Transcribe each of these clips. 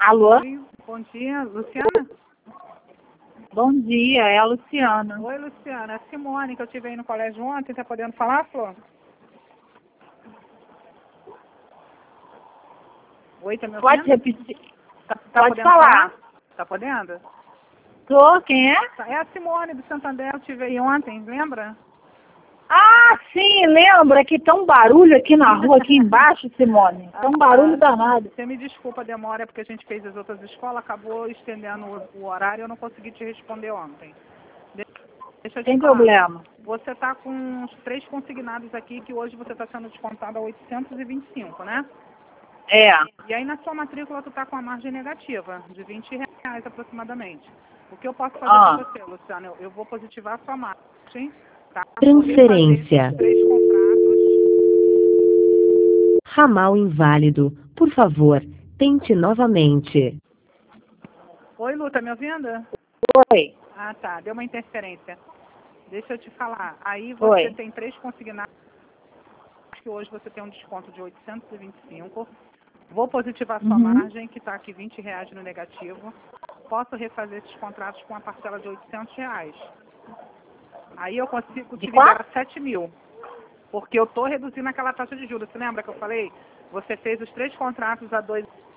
Alô? Oi, bom dia, Luciana? Bom dia, é a Luciana. Oi, Luciana. É a Simone, que eu tive aí no colégio ontem. Tá podendo falar, Flor? Oi, tá me ouvindo? Pode repetir? Tá Pode podendo falar. Tá podendo? Tô, quem é? É a Simone do Santander, eu tive aí ontem, lembra? Ah, sim, lembra que tá um barulho aqui na rua, aqui embaixo, Simone. Tá um barulho danado. Você me desculpa a demora, é porque a gente fez as outras escolas, acabou estendendo o horário e eu não consegui te responder ontem. Deixa eu te Sem falar. problema. Você tá com os 3 consignados aqui, que hoje você está sendo descontado a 825, né? É. E aí na sua matrícula tu tá com a margem negativa, de R$ 20 aproximadamente. O que eu posso fazer para você, Luciana? Eu vou positivar a sua margem, tá? Transferência. Vou refazer esses 3 contratos. Ramal inválido. Por favor, tente novamente. Oi, Lu, tá me ouvindo? Oi. Ah, tá. Deu uma interferência. Deixa eu te falar. Aí Oi. você tem 3 consignados, que hoje você tem um desconto de 825. Vou positivar a sua margem, que está aqui R$ 20 no negativo. Posso refazer esses contratos com uma parcela de R$ 800. Aí eu consigo te liberar 7 mil. Porque eu estou reduzindo aquela taxa de juros. Você lembra que eu falei? Você fez os 3 contratos a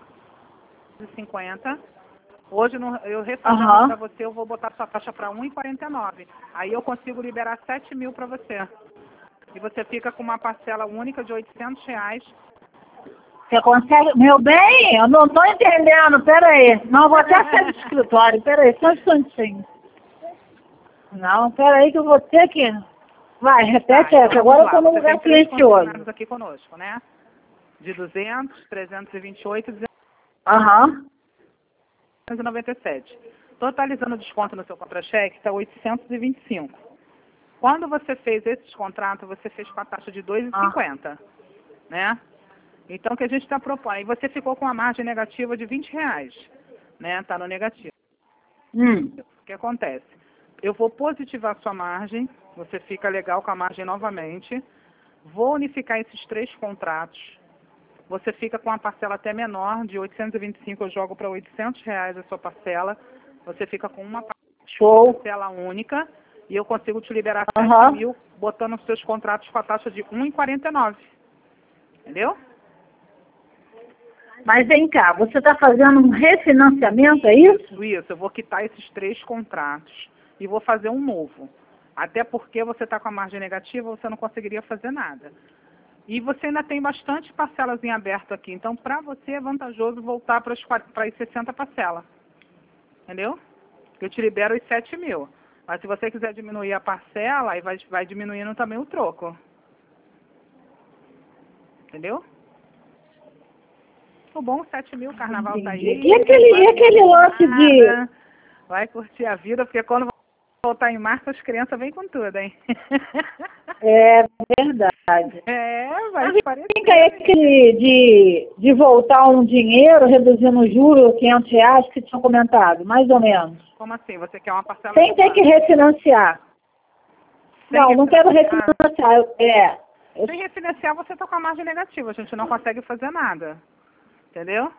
2,50. Hoje eu refazendo para você, eu vou botar sua taxa para 1,49. Aí eu consigo liberar 7 mil para você. E você fica com uma parcela única de R$ 800. Você consegue? Meu bem, eu não tô entendendo, peraí. Não, eu vou até sair do escritório, peraí, só um instantinho. Não, peraí que eu vou ter que... Vai, repete Então essa, agora eu tô num você lugar tem 3 silencioso. consignados aqui conosco, né? De 200, 328 e Aham. 297. Totalizando o desconto no seu contra-cheque, está 825. Quando você fez esses contratos, você fez com a taxa de 2,50, né? Então, o que a gente está propondo? E você ficou com uma margem negativa de R$ 20, né? Está no negativo. O que acontece? Eu vou positivar a sua margem, você fica legal com a margem novamente. Vou unificar esses 3 contratos. Você fica com uma parcela até menor, de 825 eu jogo para R$ 800 a sua parcela. Você fica com uma parcela única e eu consigo te liberar 7 mil, botando os seus contratos com a taxa de 1,49. Entendeu? Mas vem cá, você está fazendo um refinanciamento, é isso? Isso. Eu vou quitar esses 3 contratos e vou fazer um novo. Até porque você está com a margem negativa, você não conseguiria fazer nada. E você ainda tem bastante parcelas em aberto aqui. Então, para você é vantajoso voltar para as 60 parcelas. Entendeu? Eu te libero os 7 mil. Mas se você quiser diminuir a parcela, aí vai diminuindo também o troco. Entendeu? O bom, 7 mil, o carnaval tá aí. E aquele lance de... Vai curtir a vida, porque quando voltar em março, as crianças vêm com tudo, hein? É verdade. Vai parecer. Fica aí aquele de voltar um dinheiro, reduzindo o juro, R$ 500 que tinha comentado, mais ou menos. Como assim? Você quer uma parcela? Sem ter que refinanciar. Não quero refinanciar. Sem refinanciar, você está com a margem negativa. A gente não consegue fazer nada. Entendeu?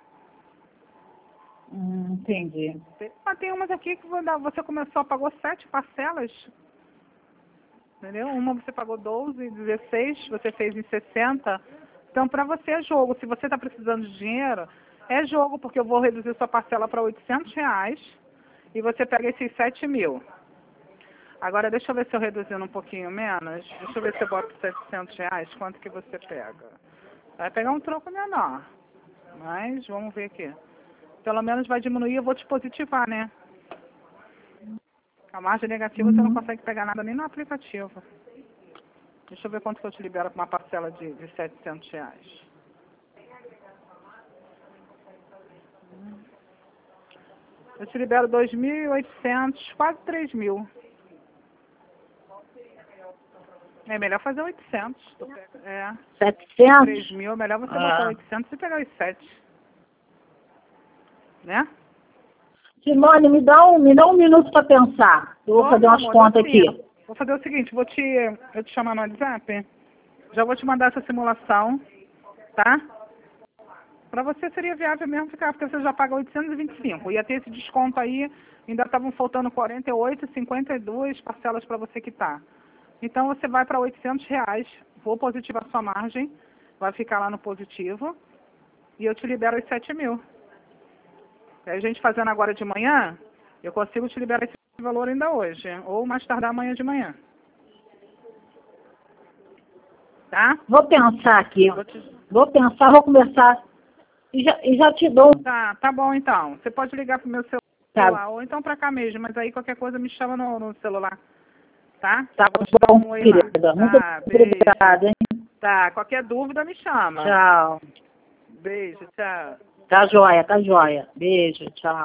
Entendi. Mas tem umas aqui que você começou, pagou 7 parcelas. Entendeu? Uma você pagou 12, 16, você fez em 60. Então, para você é jogo. Se você está precisando de dinheiro, é jogo, porque eu vou reduzir sua parcela para R$ 800 e você pega esses 7 mil. Agora, deixa eu ver se eu reduzindo um pouquinho menos. Deixa eu ver se eu boto R$ 700. Quanto que você pega? Vai pegar um troco menor. Mas, vamos ver aqui. Pelo menos vai diminuir, eu vou te positivar, né? A margem negativa você não consegue pegar nada nem no aplicativo. Deixa eu ver quanto que eu te libero com uma parcela de R$ 700. Eu te libero 2.800, quase 3 mil. É melhor fazer 800. 700? 3 mil, é melhor você botar 800 e pegar os 7. Né? Simone, me dá um minuto para pensar. Eu vou fazer umas contas aqui. Vou fazer o seguinte, eu te chamar no WhatsApp, já vou te mandar essa simulação, tá? Para você seria viável mesmo ficar, porque você já paga 825. Ia ter esse desconto aí, ainda estavam faltando 48, 52 parcelas para você quitar. Então você vai para R$800, vou positivar a sua margem, vai ficar lá no positivo, e eu te libero os 7.000. A gente fazendo agora de manhã, eu consigo te liberar esse valor ainda hoje, ou mais tardar amanhã de manhã. Tá? Vou pensar aqui. Vou pensar, vou conversar. E já te dou. Tá bom então. Você pode ligar pro meu celular, ou então para cá mesmo, mas aí qualquer coisa me chama no celular. Tá? Tá bom, querida. Muito obrigada, hein? Tá, qualquer dúvida me chama. Tchau. Beijo, tchau. Tá joia, tá joia. Beijo, tchau.